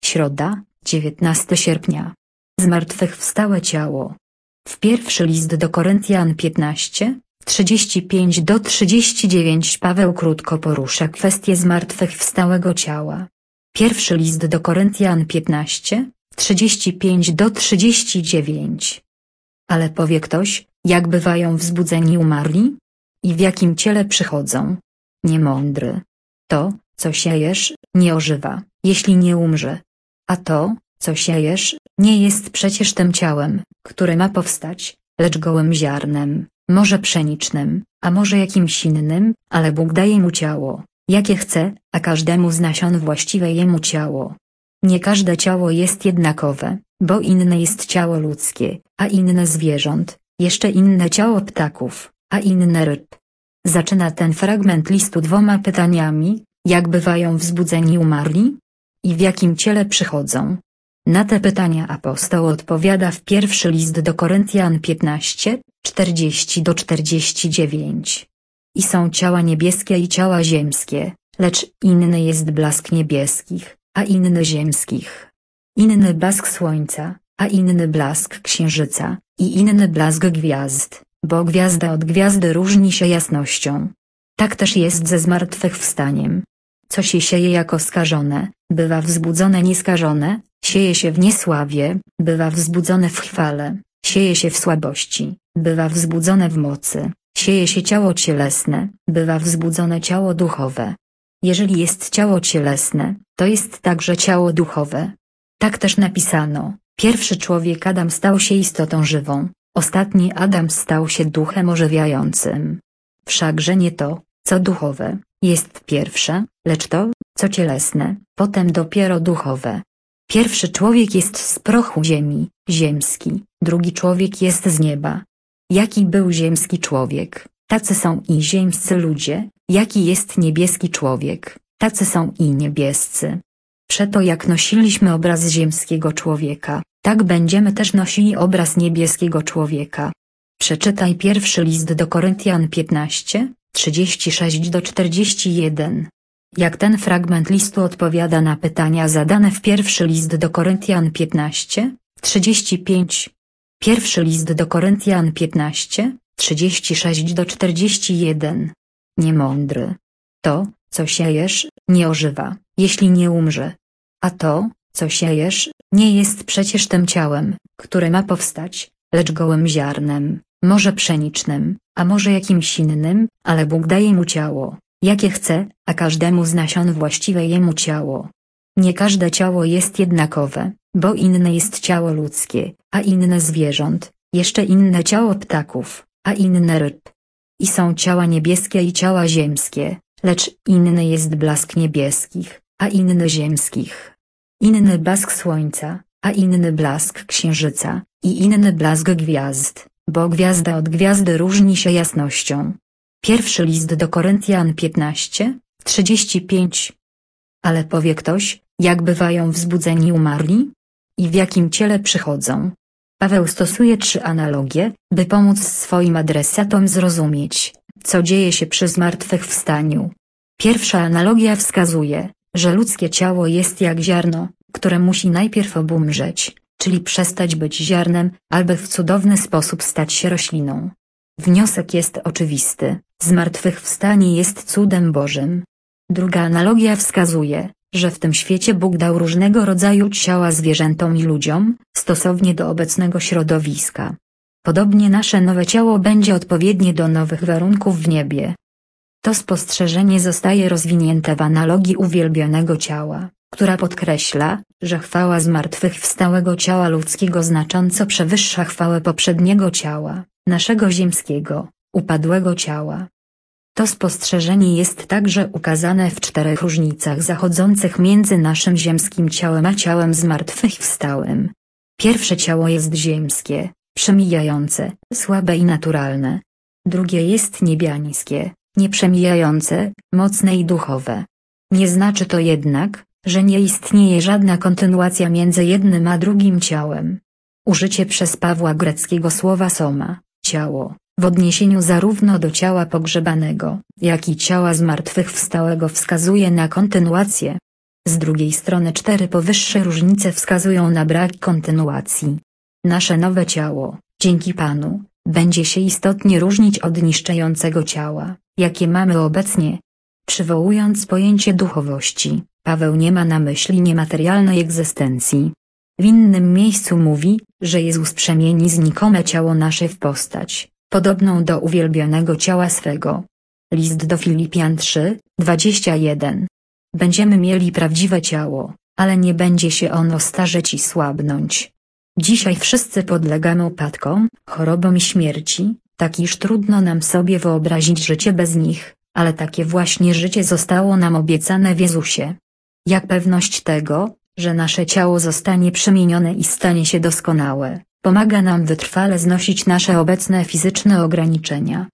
Środa, 19 sierpnia. Zmartwychwstałe ciało. W pierwszy list do Koryntian 15, 35-39 Paweł krótko porusza kwestię zmartwychwstałego ciała. Pierwszy list do Koryntian 15, 35-39. Ale powie ktoś, jak bywają wzbudzeni umarli? I w jakim ciele przychodzą? Niemądry. To, co siejesz, nie ożywa, jeśli nie umrze. A to, co siejesz, nie jest przecież tym ciałem, które ma powstać, lecz gołym ziarnem, może pszenicznym, a może jakimś innym, ale Bóg daje mu ciało, jakie chce, a każdemu z nasion właściwe jemu ciało. Nie każde ciało jest jednakowe, bo inne jest ciało ludzkie, a inne zwierząt, jeszcze inne ciało ptaków, a inne ryb. Zaczyna ten fragment listu dwoma pytaniami: jak bywają wzbudzeni umarli? I w jakim ciele przychodzą? Na te pytania apostoł odpowiada w pierwszy list do Koryntian 15, 40-49. I są ciała niebieskie i ciała ziemskie, lecz inny jest blask niebieskich, a inny ziemskich. Inny blask słońca, a inny blask księżyca, i inny blask gwiazd, bo gwiazda od gwiazdy różni się jasnością. Tak też jest ze zmartwychwstaniem. Co się sieje jako skażone, bywa wzbudzone nieskażone, sieje się w niesławie, bywa wzbudzone w chwale, sieje się w słabości, bywa wzbudzone w mocy, sieje się ciało cielesne, bywa wzbudzone ciało duchowe. Jeżeli jest ciało cielesne, to jest także ciało duchowe. Tak też napisano: pierwszy człowiek Adam stał się istotą żywą, ostatni Adam stał się duchem ożywiającym. Wszakże nie to, co duchowe, jest pierwsze, lecz to, co cielesne, potem dopiero duchowe. Pierwszy człowiek jest z prochu ziemi, ziemski, drugi człowiek jest z nieba. Jaki był ziemski człowiek, tacy są i ziemscy ludzie, jaki jest niebieski człowiek, tacy są i niebiescy. Przeto jak nosiliśmy obraz ziemskiego człowieka, tak będziemy też nosili obraz niebieskiego człowieka. Przeczytaj pierwszy list do Koryntian 15, 36-41. Jak ten fragment listu odpowiada na pytania zadane w pierwszy list do Koryntian 15, 35. Pierwszy list do Koryntian 15, 36-41. Niemądry. To, co siejesz, nie ożywa, jeśli nie umrze. A to, co siejesz, nie jest przecież tym ciałem, które ma powstać, lecz gołym ziarnem, może pszenicznym, a może jakimś innym, ale Bóg daje mu ciało, jakie chce, a każdemu z nasion właściwe jemu ciało. Nie każde ciało jest jednakowe, bo inne jest ciało ludzkie, a inne zwierząt, jeszcze inne ciało ptaków, a inne ryb. I są ciała niebieskie i ciała ziemskie, lecz inny jest blask niebieskich, a inny ziemskich. Inny blask słońca, a inny blask księżyca, i inny blask gwiazd, bo gwiazda od gwiazdy różni się jasnością. Pierwszy list do Koryntian 15, 35. Ale powie ktoś, jak bywają wzbudzeni umarli? I w jakim ciele przychodzą? Paweł stosuje 3 analogie, by pomóc swoim adresatom zrozumieć, co dzieje się przy zmartwychwstaniu. Pierwsza analogia wskazuje, że ludzkie ciało jest jak ziarno, które musi najpierw obumrzeć, czyli przestać być ziarnem, aby w cudowny sposób stać się rośliną. Wniosek jest oczywisty: zmartwychwstanie jest cudem Bożym. Druga analogia wskazuje, że w tym świecie Bóg dał różnego rodzaju ciała zwierzętom i ludziom, stosownie do obecnego środowiska. Podobnie nasze nowe ciało będzie odpowiednie do nowych warunków w niebie. To spostrzeżenie zostaje rozwinięte w analogii uwielbionego ciała, która podkreśla, że chwała zmartwychwstałego ciała ludzkiego znacząco przewyższa chwałę poprzedniego ciała, naszego ziemskiego, upadłego ciała. To spostrzeżenie jest także ukazane w 4 różnicach zachodzących między naszym ziemskim ciałem a ciałem zmartwychwstałym. Pierwsze ciało jest ziemskie, przemijające, słabe i naturalne. Drugie jest niebiańskie, nieprzemijające, mocne i duchowe. Nie znaczy to jednak, że nie istnieje żadna kontynuacja między jednym a drugim ciałem. Użycie przez Pawła greckiego słowa soma, ciało, w odniesieniu zarówno do ciała pogrzebanego, jak i ciała zmartwychwstałego wskazuje na kontynuację. Z drugiej strony 4 powyższe różnice wskazują na brak kontynuacji. Nasze nowe ciało, dzięki Panu, będzie się istotnie różnić od niszczącego ciała, jakie mamy obecnie. Przywołując pojęcie duchowości, Paweł nie ma na myśli niematerialnej egzystencji. W innym miejscu mówi, że Jezus przemieni znikome ciało nasze w postać, podobną do uwielbionego ciała swego. List do Filipian 3:21. Będziemy mieli prawdziwe ciało, ale nie będzie się ono starzeć i słabnąć. Dzisiaj wszyscy podlegamy upadkom, chorobom i śmierci, tak iż trudno nam sobie wyobrazić życie bez nich, ale takie właśnie życie zostało nam obiecane w Jezusie. Jak pewność tego, że nasze ciało zostanie przemienione i stanie się doskonałe, pomaga nam wytrwale znosić nasze obecne fizyczne ograniczenia.